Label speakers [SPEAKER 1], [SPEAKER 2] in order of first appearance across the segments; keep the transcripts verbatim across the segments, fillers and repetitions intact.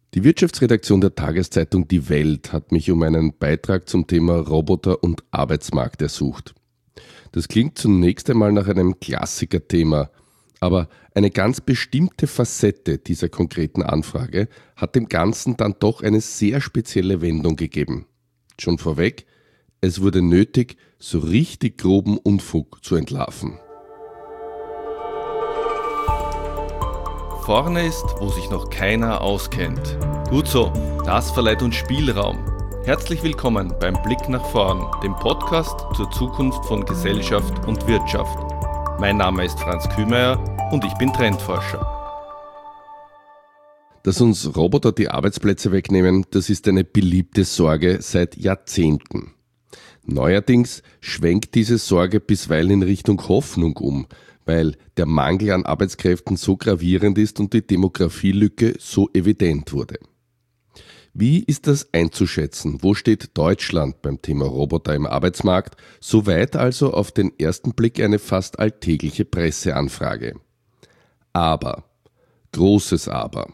[SPEAKER 1] Die Wirtschaftsredaktion der Tageszeitung Die Welt hat mich um einen Beitrag zum Thema Roboter und Arbeitsmarkt ersucht. Das klingt zunächst einmal nach einem Klassikerthema, aber eine ganz bestimmte Facette dieser konkreten Anfrage hat dem Ganzen dann doch eine sehr spezielle Wendung gegeben. Schon vorweg, es wurde nötig, so richtig groben Unfug zu entlarven.
[SPEAKER 2] Vorne ist, wo sich noch keiner auskennt. Gut so, das verleiht uns Spielraum. Herzlich willkommen beim Blick nach vorn, dem Podcast zur Zukunft von Gesellschaft und Wirtschaft. Mein Name ist Franz Kühmeier und ich bin Trendforscher.
[SPEAKER 1] Dass uns Roboter die Arbeitsplätze wegnehmen, das ist eine beliebte Sorge seit Jahrzehnten. Neuerdings schwenkt diese Sorge bisweilen in Richtung Hoffnung um, weil der Mangel an Arbeitskräften so gravierend ist und die Demografielücke so evident wurde. Wie ist das einzuschätzen? Wo steht Deutschland beim Thema Roboter im Arbeitsmarkt? Soweit also auf den ersten Blick eine fast alltägliche Presseanfrage. Aber, großes Aber.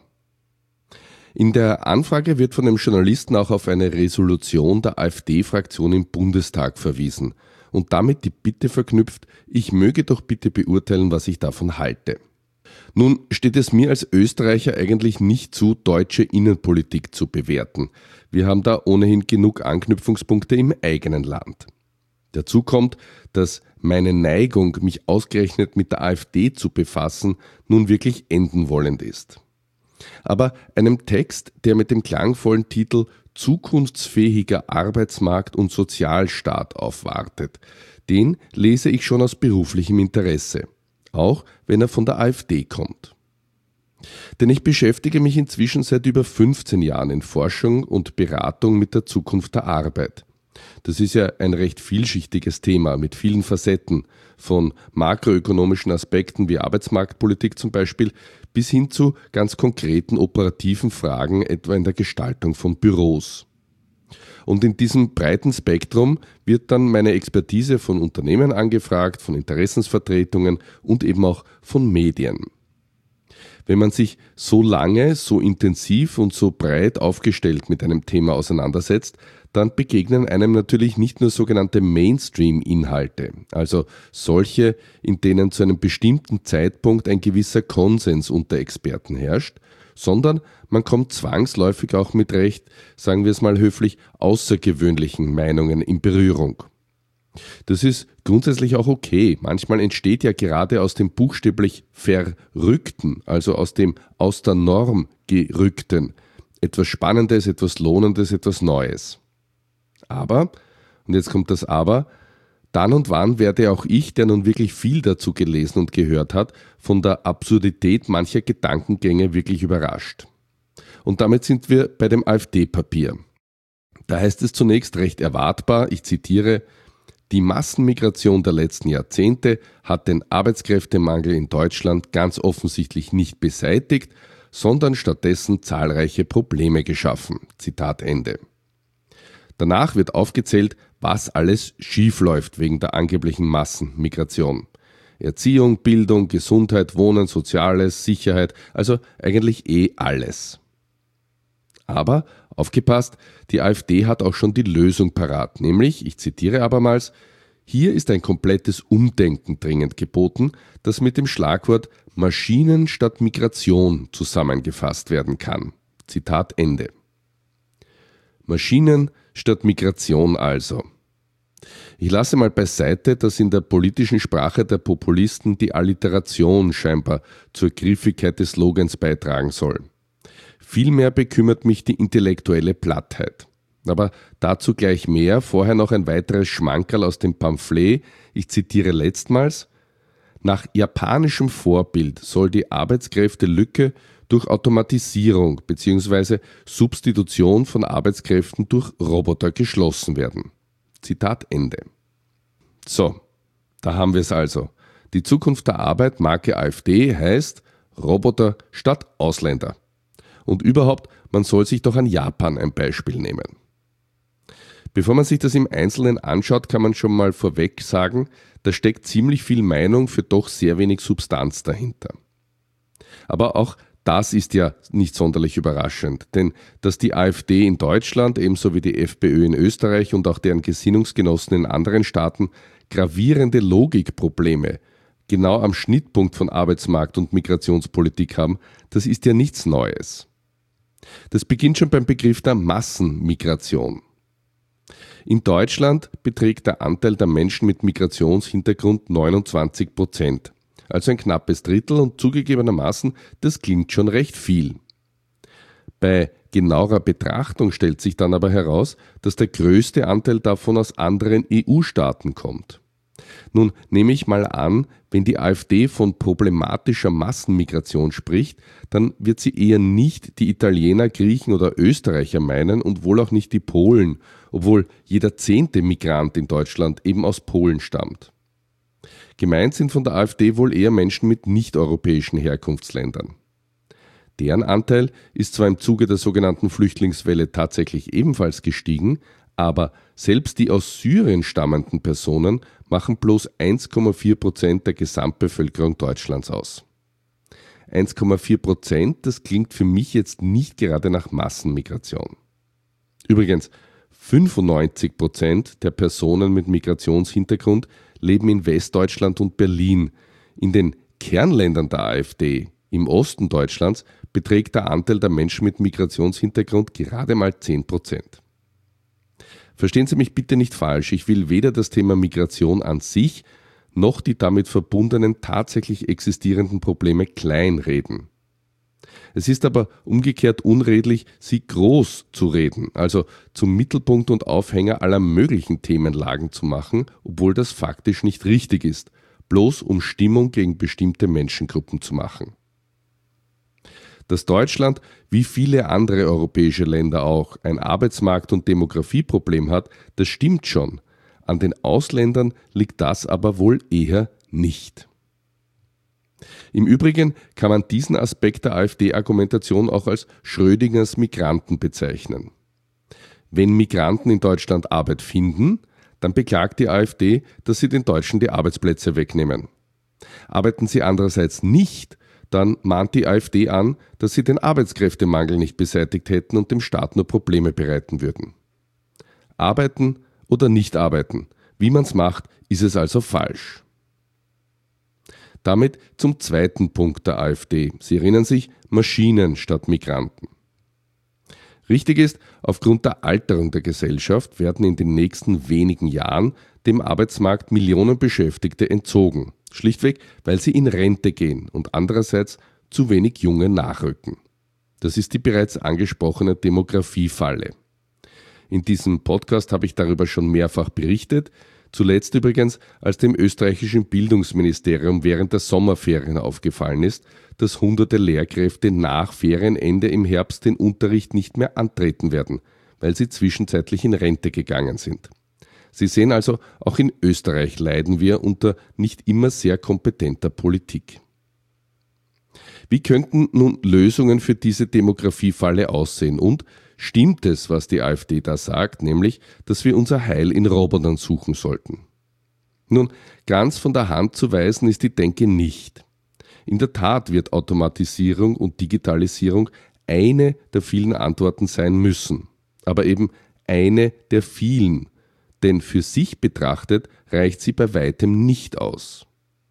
[SPEAKER 1] In der Anfrage wird von dem Journalisten auch auf eine Resolution der AfD-Fraktion im Bundestag verwiesen und damit die Bitte verknüpft, ich möge doch bitte beurteilen, was ich davon halte. Nun steht es mir als Österreicher eigentlich nicht zu, deutsche Innenpolitik zu bewerten. Wir haben da ohnehin genug Anknüpfungspunkte im eigenen Land. Dazu kommt, dass meine Neigung, mich ausgerechnet mit der AfD zu befassen, nun wirklich enden wollend ist. Aber einem Text, der mit dem klangvollen Titel Zukunftsfähiger Arbeitsmarkt und Sozialstaat aufwartet, den lese ich schon aus beruflichem Interesse, auch wenn er von der AfD kommt. Denn ich beschäftige mich inzwischen seit über fünfzehn Jahren in Forschung und Beratung mit der Zukunft der Arbeit. Das ist ja ein recht vielschichtiges Thema mit vielen Facetten, von makroökonomischen Aspekten wie Arbeitsmarktpolitik zum Beispiel, bis hin zu ganz konkreten operativen Fragen, etwa in der Gestaltung von Büros. Und in diesem breiten Spektrum wird dann meine Expertise von Unternehmen angefragt, von Interessensvertretungen und eben auch von Medien. Wenn man sich so lange, so intensiv und so breit aufgestellt mit einem Thema auseinandersetzt, dann begegnen einem natürlich nicht nur sogenannte Mainstream-Inhalte, also solche, in denen zu einem bestimmten Zeitpunkt ein gewisser Konsens unter Experten herrscht, sondern man kommt zwangsläufig auch mit recht, sagen wir es mal höflich, außergewöhnlichen Meinungen in Berührung. Das ist grundsätzlich auch okay. Manchmal entsteht ja gerade aus dem buchstäblich Verrückten, also aus dem aus der Norm Gerückten, etwas Spannendes, etwas Lohnendes, etwas Neues. Aber, und jetzt kommt das Aber, dann und wann werde auch ich, der nun wirklich viel dazu gelesen und gehört hat, von der Absurdität mancher Gedankengänge wirklich überrascht. Und damit sind wir bei dem AfD-Papier. Da heißt es zunächst recht erwartbar, ich zitiere, die Massenmigration der letzten Jahrzehnte hat den Arbeitskräftemangel in Deutschland ganz offensichtlich nicht beseitigt, sondern stattdessen zahlreiche Probleme geschaffen. Zitat Ende. Danach wird aufgezählt, was alles schiefläuft wegen der angeblichen Massenmigration. Erziehung, Bildung, Gesundheit, Wohnen, Soziales, Sicherheit, also eigentlich eh alles. Aber, aufgepasst, die AfD hat auch schon die Lösung parat, nämlich, ich zitiere abermals, hier ist ein komplettes Umdenken dringend geboten, das mit dem Schlagwort Maschinen statt Migration zusammengefasst werden kann. Zitat Ende. Maschinen statt Migration also. Ich lasse mal beiseite, dass in der politischen Sprache der Populisten die Alliteration scheinbar zur Griffigkeit des Slogans beitragen soll. Vielmehr bekümmert mich die intellektuelle Plattheit. Aber dazu gleich mehr, vorher noch ein weiteres Schmankerl aus dem Pamphlet, ich zitiere letztmals, nach japanischem Vorbild soll die Arbeitskräftelücke durch Automatisierung bzw. Substitution von Arbeitskräften durch Roboter geschlossen werden. Zitat Ende. So, da haben wir es also. Die Zukunft der Arbeit, Marke AfD, heißt Roboter statt Ausländer. Und überhaupt, man soll sich doch an Japan ein Beispiel nehmen. Bevor man sich das im Einzelnen anschaut, kann man schon mal vorweg sagen, da steckt ziemlich viel Meinung für doch sehr wenig Substanz dahinter. Aber auch Das ist ja nicht sonderlich überraschend, denn dass die AfD in Deutschland ebenso wie die FPÖ in Österreich und auch deren Gesinnungsgenossen in anderen Staaten gravierende Logikprobleme genau am Schnittpunkt von Arbeitsmarkt- und Migrationspolitik haben, das ist ja nichts Neues. Das beginnt schon beim Begriff der Massenmigration. In Deutschland beträgt der Anteil der Menschen mit Migrationshintergrund neunundzwanzig Prozent. Also ein knappes Drittel und zugegebenermaßen, das klingt schon recht viel. Bei genauerer Betrachtung stellt sich dann aber heraus, dass der größte Anteil davon aus anderen E U-Staaten kommt. Nun nehme ich mal an, wenn die AfD von problematischer Massenmigration spricht, dann wird sie eher nicht die Italiener, Griechen oder Österreicher meinen und wohl auch nicht die Polen, obwohl jeder zehnte Migrant in Deutschland eben aus Polen stammt. Gemeint sind von der AfD wohl eher Menschen mit nicht-europäischen Herkunftsländern. Deren Anteil ist zwar im Zuge der sogenannten Flüchtlingswelle tatsächlich ebenfalls gestiegen, aber selbst die aus Syrien stammenden Personen machen bloß eins Komma vier Prozent der Gesamtbevölkerung Deutschlands aus. eins Komma vier Prozent, das klingt für mich jetzt nicht gerade nach Massenmigration. Übrigens, fünfundneunzig Prozent der Personen mit Migrationshintergrund leben in Westdeutschland und Berlin. In den Kernländern der AfD, im Osten Deutschlands, beträgt der Anteil der Menschen mit Migrationshintergrund gerade mal zehn Prozent. Verstehen Sie mich bitte nicht falsch, ich will weder das Thema Migration an sich noch die damit verbundenen tatsächlich existierenden Probleme kleinreden. Es ist aber umgekehrt unredlich, sie groß zu reden, also zum Mittelpunkt und Aufhänger aller möglichen Themenlagen zu machen, obwohl das faktisch nicht richtig ist, bloß um Stimmung gegen bestimmte Menschengruppen zu machen. Dass Deutschland, wie viele andere europäische Länder auch, ein Arbeitsmarkt- und Demografieproblem hat, das stimmt schon. An den Ausländern liegt das aber wohl eher nicht. Im Übrigen kann man diesen Aspekt der AfD-Argumentation auch als Schrödingers Migranten bezeichnen. Wenn Migranten in Deutschland Arbeit finden, dann beklagt die AfD, dass sie den Deutschen die Arbeitsplätze wegnehmen. Arbeiten sie andererseits nicht, dann mahnt die AfD an, dass sie den Arbeitskräftemangel nicht beseitigt hätten und dem Staat nur Probleme bereiten würden. Arbeiten oder nicht arbeiten, wie man es macht, ist es also falsch. Damit zum zweiten Punkt der AfD. Sie erinnern sich, Maschinen statt Migranten. Richtig ist, aufgrund der Alterung der Gesellschaft werden in den nächsten wenigen Jahren dem Arbeitsmarkt Millionen Beschäftigte entzogen. Schlichtweg, weil sie in Rente gehen und andererseits zu wenig Junge nachrücken. Das ist die bereits angesprochene Demografiefalle. In diesem Podcast habe ich darüber schon mehrfach berichtet, zuletzt übrigens, als dem österreichischen Bildungsministerium während der Sommerferien aufgefallen ist, dass hunderte Lehrkräfte nach Ferienende im Herbst den Unterricht nicht mehr antreten werden, weil sie zwischenzeitlich in Rente gegangen sind. Sie sehen also, auch in Österreich leiden wir unter nicht immer sehr kompetenter Politik. Wie könnten nun Lösungen für diese Demografiefalle aussehen und stimmt es, was die AfD da sagt, nämlich, dass wir unser Heil in Robotern suchen sollten? Nun, ganz von der Hand zu weisen ist die Denke nicht. In der Tat wird Automatisierung und Digitalisierung eine der vielen Antworten sein müssen, aber eben eine der vielen, denn für sich betrachtet reicht sie bei weitem nicht aus.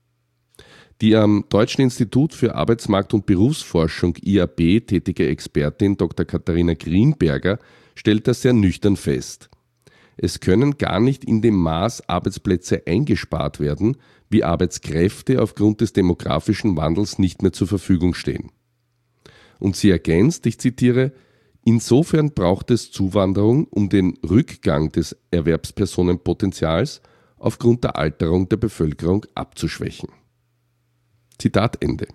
[SPEAKER 1] Die am Deutschen Institut für Arbeitsmarkt- und Berufsforschung I A B tätige Expertin Doktor Katharina Grienberger stellt das sehr nüchtern fest. Es können gar nicht in dem Maß Arbeitsplätze eingespart werden, wie Arbeitskräfte aufgrund des demografischen Wandels nicht mehr zur Verfügung stehen. Und sie ergänzt, ich zitiere, insofern braucht es Zuwanderung, um den Rückgang des Erwerbspersonenpotenzials aufgrund der Alterung der Bevölkerung abzuschwächen. Zitat Ende.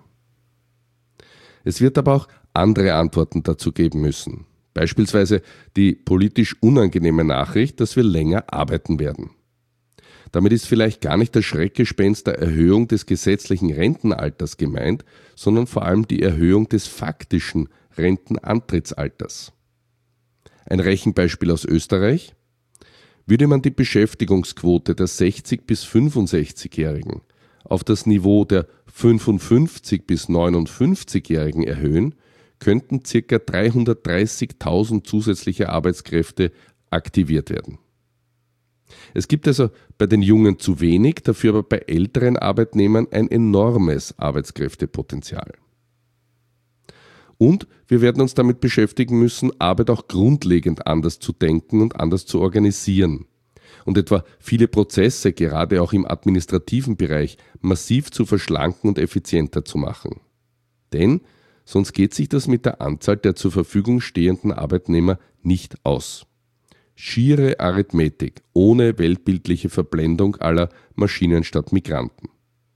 [SPEAKER 1] Es wird aber auch andere Antworten dazu geben müssen. Beispielsweise die politisch unangenehme Nachricht, dass wir länger arbeiten werden. Damit ist vielleicht gar nicht das Schreckgespenst der Erhöhung des gesetzlichen Rentenalters gemeint, sondern vor allem die Erhöhung des faktischen Rentenantrittsalters. Ein Rechenbeispiel aus Österreich: Würde man die Beschäftigungsquote der sechzig- bis fünfundsechzigjährigen auf das Niveau der fünfundfünfzig- bis neunundfünfzigjährigen erhöhen, könnten ca. dreihundertdreißigtausend zusätzliche Arbeitskräfte aktiviert werden. Es gibt also bei den Jungen zu wenig, dafür aber bei älteren Arbeitnehmern ein enormes Arbeitskräftepotenzial. Und wir werden uns damit beschäftigen müssen, Arbeit auch grundlegend anders zu denken und anders zu organisieren. Und etwa viele Prozesse, gerade auch im administrativen Bereich, massiv zu verschlanken und effizienter zu machen. Denn sonst geht sich das mit der Anzahl der zur Verfügung stehenden Arbeitnehmer nicht aus. Schiere Arithmetik, ohne weltbildliche Verblendung aller Maschinen statt Migranten.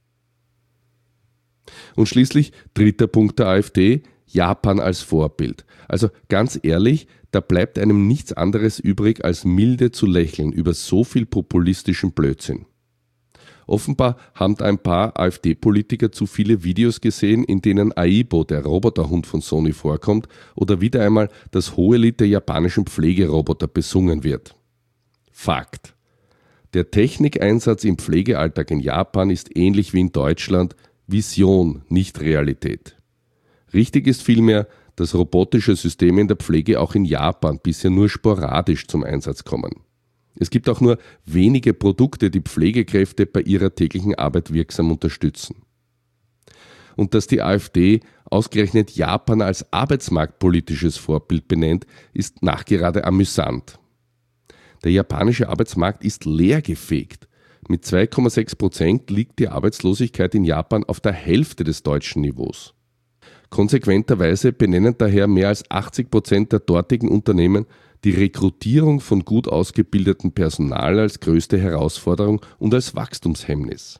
[SPEAKER 1] Und schließlich dritter Punkt der AfD, Japan als Vorbild. Also ganz ehrlich, da bleibt einem nichts anderes übrig, als milde zu lächeln über so viel populistischen Blödsinn. Offenbar haben ein paar AfD-Politiker zu viele Videos gesehen, in denen Aibo, der Roboterhund von Sony, vorkommt oder wieder einmal das Hohelied der japanischen Pflegeroboter besungen wird. Fakt: Der Technikeinsatz im Pflegealltag in Japan ist ähnlich wie in Deutschland Vision, nicht Realität. Richtig ist vielmehr, dass robotische Systeme in der Pflege auch in Japan bisher nur sporadisch zum Einsatz kommen. Es gibt auch nur wenige Produkte, die Pflegekräfte bei ihrer täglichen Arbeit wirksam unterstützen. Und dass die AfD ausgerechnet Japan als arbeitsmarktpolitisches Vorbild benennt, ist nachgerade amüsant. Der japanische Arbeitsmarkt ist leergefegt. Mit zwei Komma sechs Prozent liegt die Arbeitslosigkeit in Japan auf der Hälfte des deutschen Niveaus. Konsequenterweise benennen daher mehr als achtzig Prozent der dortigen Unternehmen die Rekrutierung von gut ausgebildetem Personal als größte Herausforderung und als Wachstumshemmnis.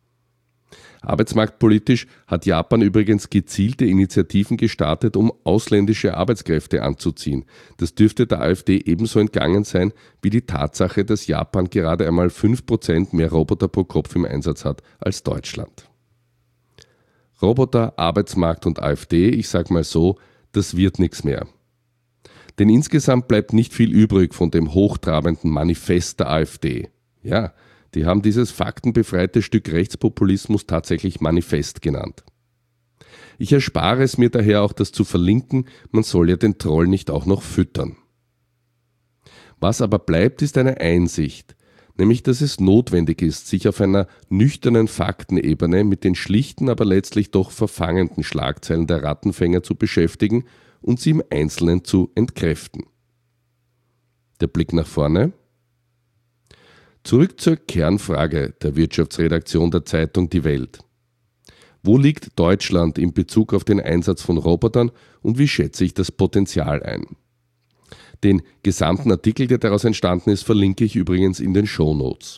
[SPEAKER 1] Arbeitsmarktpolitisch hat Japan übrigens gezielte Initiativen gestartet, um ausländische Arbeitskräfte anzuziehen. Das dürfte der AfD ebenso entgangen sein wie die Tatsache, dass Japan gerade einmal fünf Prozent mehr Roboter pro Kopf im Einsatz hat als Deutschland. Roboter, Arbeitsmarkt und AfD, ich sag mal so, das wird nichts mehr. Denn insgesamt bleibt nicht viel übrig von dem hochtrabenden Manifest der AfD. Ja, die haben dieses faktenbefreite Stück Rechtspopulismus tatsächlich Manifest genannt. Ich erspare es mir daher auch, das zu verlinken, man soll ja den Troll nicht auch noch füttern. Was aber bleibt, ist eine Einsicht, nämlich dass es notwendig ist, sich auf einer nüchternen Faktenebene mit den schlichten, aber letztlich doch verfangenden Schlagzeilen der Rattenfänger zu beschäftigen und sie im Einzelnen zu entkräften. Der Blick nach vorne. Zurück zur Kernfrage der Wirtschaftsredaktion der Zeitung Die Welt. Wo liegt Deutschland in Bezug auf den Einsatz von Robotern und wie schätze ich das Potenzial ein? Den gesamten Artikel, der daraus entstanden ist, verlinke ich übrigens in den Shownotes.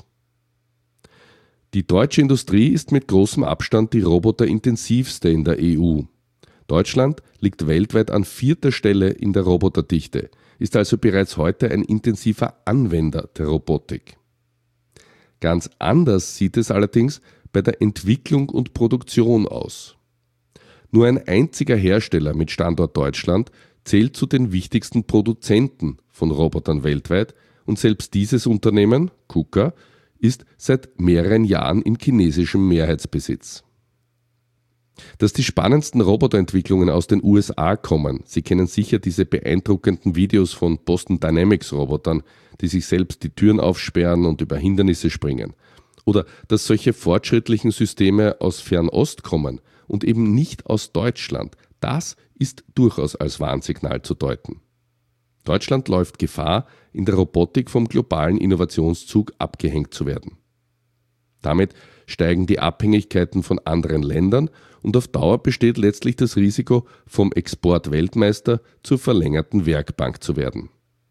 [SPEAKER 1] Die deutsche Industrie ist mit großem Abstand die roboterintensivste in der E U. Deutschland liegt weltweit an vierter Stelle in der Roboterdichte, ist also bereits heute ein intensiver Anwender der Robotik. Ganz anders sieht es allerdings bei der Entwicklung und Produktion aus. Nur ein einziger Hersteller mit Standort Deutschland zählt zu den wichtigsten Produzenten von Robotern weltweit und selbst dieses Unternehmen, KUKA, ist seit mehreren Jahren in chinesischem Mehrheitsbesitz. Dass die spannendsten Roboterentwicklungen aus den U S A kommen, Sie kennen sicher diese beeindruckenden Videos von Boston Dynamics Robotern, die sich selbst die Türen aufsperren und über Hindernisse springen. Oder dass solche fortschrittlichen Systeme aus Fernost kommen und eben nicht aus Deutschland, das ist durchaus als Warnsignal zu deuten. Deutschland läuft Gefahr, in der Robotik vom globalen Innovationszug abgehängt zu werden. Damit steigen die Abhängigkeiten von anderen Ländern und auf Dauer besteht letztlich das Risiko, vom Exportweltmeister zur verlängerten Werkbank zu werden.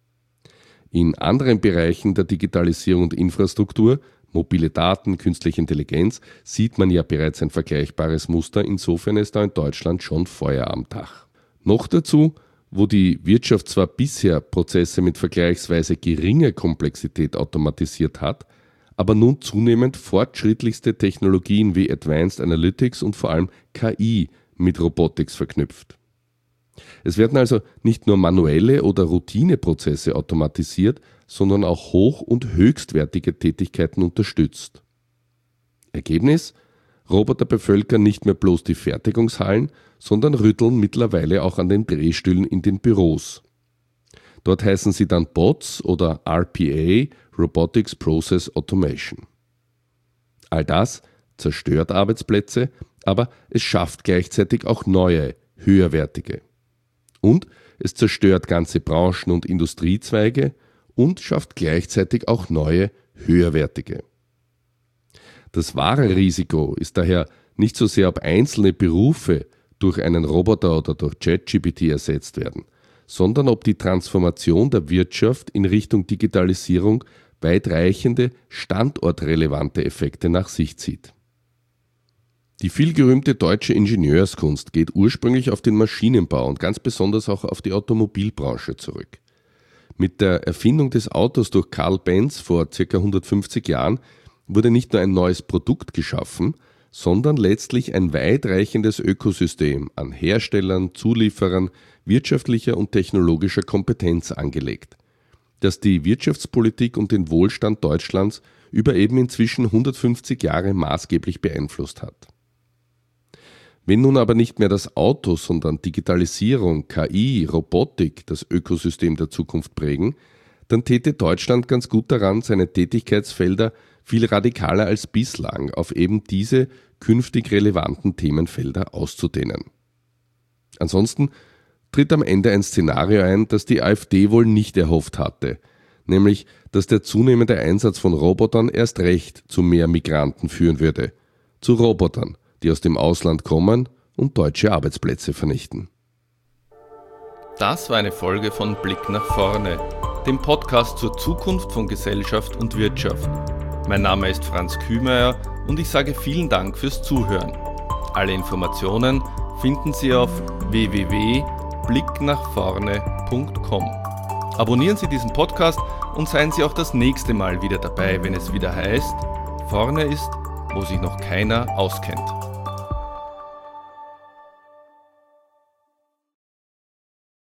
[SPEAKER 1] In anderen Bereichen der Digitalisierung und Infrastruktur, mobile Daten, künstliche Intelligenz, sieht man ja bereits ein vergleichbares Muster, insofern ist da in Deutschland schon Feuer am Dach. Noch dazu, wo die Wirtschaft zwar bisher Prozesse mit vergleichsweise geringer Komplexität automatisiert hat, aber nun zunehmend fortschrittlichste Technologien wie Advanced Analytics und vor allem K I mit Robotics verknüpft. Es werden also nicht nur manuelle oder Routineprozesse automatisiert, sondern auch hoch- und höchstwertige Tätigkeiten unterstützt. Ergebnis? Roboter bevölkern nicht mehr bloß die Fertigungshallen, sondern rütteln mittlerweile auch an den Drehstühlen in den Büros. Dort heißen sie dann Bots oder R P A, Robotics Process Automation. All das zerstört Arbeitsplätze, aber es schafft gleichzeitig auch neue, höherwertige. Und es zerstört ganze Branchen und Industriezweige und schafft gleichzeitig auch neue, höherwertige. Das wahre Risiko ist daher nicht so sehr, ob einzelne Berufe durch einen Roboter oder durch ChatGPT ersetzt werden, sondern ob die Transformation der Wirtschaft in Richtung Digitalisierung weitreichende, standortrelevante Effekte nach sich zieht. Die vielgerühmte deutsche Ingenieurskunst geht ursprünglich auf den Maschinenbau und ganz besonders auch auf die Automobilbranche zurück. Mit der Erfindung des Autos durch Carl Benz vor ca. hundertfünfzig Jahren wurde nicht nur ein neues Produkt geschaffen, sondern letztlich ein weitreichendes Ökosystem an Herstellern, Zulieferern, wirtschaftlicher und technologischer Kompetenz angelegt, das die Wirtschaftspolitik und den Wohlstand Deutschlands über eben inzwischen hundertfünfzig Jahre maßgeblich beeinflusst hat. Wenn nun aber nicht mehr das Auto, sondern Digitalisierung, K I, Robotik das Ökosystem der Zukunft prägen, dann täte Deutschland ganz gut daran, seine Tätigkeitsfelder viel radikaler als bislang auf eben diese künftig relevanten Themenfelder auszudehnen. Ansonsten tritt am Ende ein Szenario ein, das die AfD wohl nicht erhofft hatte, nämlich, dass der zunehmende Einsatz von Robotern erst recht zu mehr Migranten führen würde, zu Robotern, die aus dem Ausland kommen und deutsche Arbeitsplätze vernichten.
[SPEAKER 2] Das war eine Folge von Blick nach vorne, dem Podcast zur Zukunft von Gesellschaft und Wirtschaft. Mein Name ist Franz Kühmeier und ich sage vielen Dank fürs Zuhören. Alle Informationen finden Sie auf w w w punkt blick nach vorne punkt com. Abonnieren Sie diesen Podcast und seien Sie auch das nächste Mal wieder dabei, wenn es wieder heißt, vorne ist, wo sich noch keiner auskennt.